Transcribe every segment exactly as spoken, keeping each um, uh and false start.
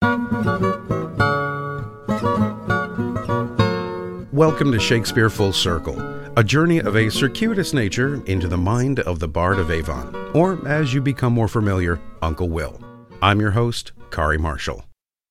Welcome to Shakespeare Full Circle, a journey of a circuitous nature into the mind of the Bard of Avon, or, as you become more familiar, Uncle Will. I'm your host, Kari Marshall.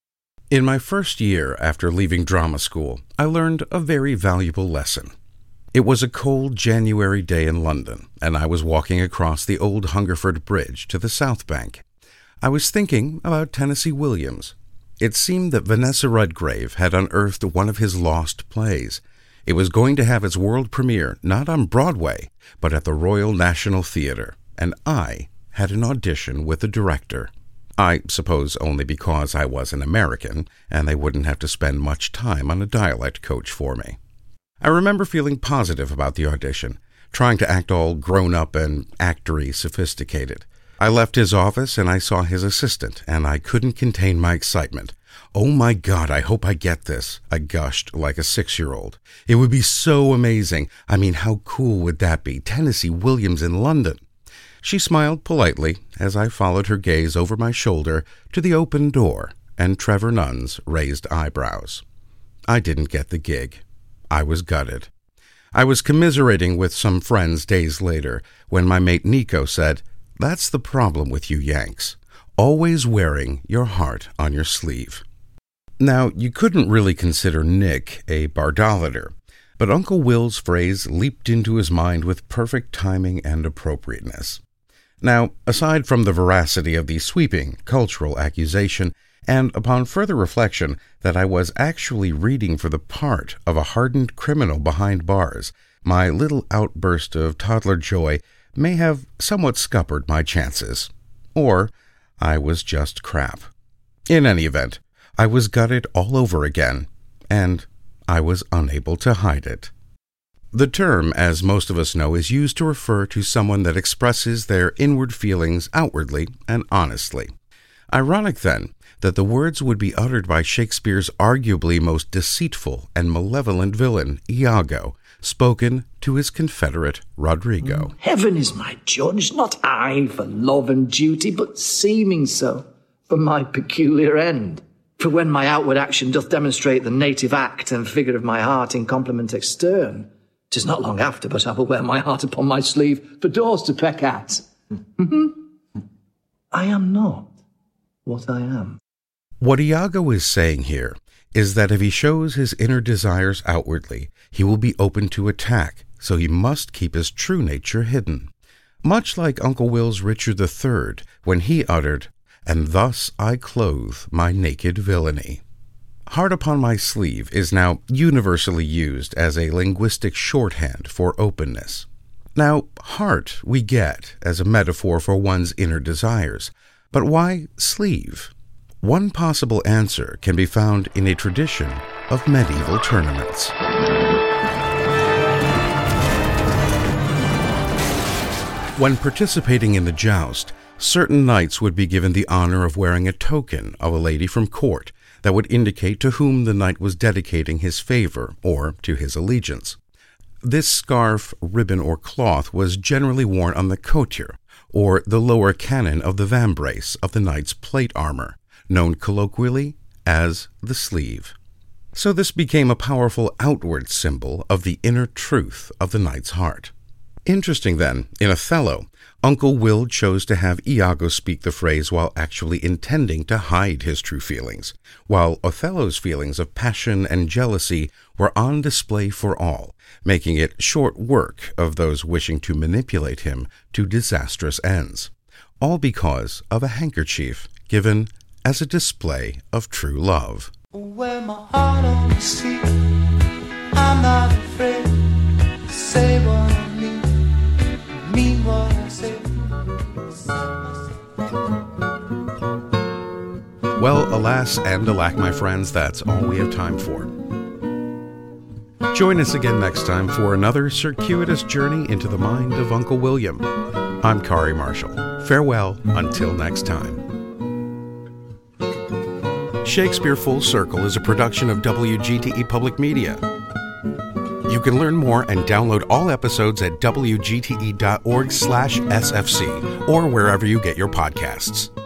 In my first year after leaving drama school, I learned a very valuable lesson. It was a cold January day in London, and I was walking across the old Hungerford Bridge to the South Bank. I was thinking about Tennessee Williams. It seemed that Vanessa Redgrave had unearthed one of his lost plays. It was going to have its world premiere not on Broadway, but at the Royal National Theatre, and I had an audition with the director. I suppose only because I was an American, and they wouldn't have to spend much time on a dialect coach for me. I remember feeling positive about the audition, trying to act all grown-up and actory sophisticated. I left his office and I saw his assistant, and I couldn't contain my excitement. Oh my God, I hope I get this, I gushed like a six-year-old. It would be so amazing. I mean, how cool would that be? Tennessee Williams in London. She smiled politely as I followed her gaze over my shoulder to the open door and Trevor Nunn's raised eyebrows. I didn't get the gig. I was gutted. I was commiserating with some friends days later when my mate Nico said, "That's the problem with you Yanks, always wearing your heart on your sleeve." Now, you couldn't really consider Nick a bardolator, but Uncle Will's phrase leaped into his mind with perfect timing and appropriateness. Now, aside from the veracity of the sweeping cultural accusation, and upon further reflection that I was actually reading for the part of a hardened criminal behind bars, my little outburst of toddler joy may have somewhat scuppered my chances. Or I was just crap. In any event, I was gutted all over again, and I was unable to hide it. The term, as most of us know, is used to refer to someone that expresses their inward feelings outwardly and honestly. Ironic, then, that the words would be uttered by Shakespeare's arguably most deceitful and malevolent villain, Iago, spoken to his confederate, Rodrigo. Heaven is my judge, not I for love and duty, but seeming so, for my peculiar end. For when my outward action doth demonstrate the native act and figure of my heart in complement extern, 'tis not long after but I will wear my heart upon my sleeve for doors to peck at. I am not what I am. What Iago is saying here is that if he shows his inner desires outwardly, he will be open to attack, so he must keep his true nature hidden. Much like Uncle Will's Richard the Third, when he uttered, "And thus I clothe my naked villainy." Heart upon my sleeve is now universally used as a linguistic shorthand for openness. Now, heart we get as a metaphor for one's inner desires, but why sleeve? One possible answer can be found in a tradition of medieval tournaments. When participating in the joust, certain knights would be given the honor of wearing a token of a lady from court that would indicate to whom the knight was dedicating his favor or to his allegiance. This scarf, ribbon, or cloth was generally worn on the cotier, or the lower cannon of the vambrace of the knight's plate armor, known colloquially as the sleeve. So this became a powerful outward symbol of the inner truth of the knight's heart. Interesting then, in Othello, Uncle Will chose to have Iago speak the phrase while actually intending to hide his true feelings, while Othello's feelings of passion and jealousy were on display for all, making it short work of those wishing to manipulate him to disastrous ends, all because of a handkerchief given as a display of true love. Wear my heart on the sleeve, I'm not afraid to say what I mean, mean what I say. Well, alas and alack, my friends, that's all we have time for. Join us again next time for another circuitous journey into the mind of Uncle William. I'm Kari Marshall. Farewell until next time. Shakespeare Full Circle is a production of W G T E Public Media. You can learn more and download all episodes at W G T E dot org slash S F C or wherever you get your podcasts.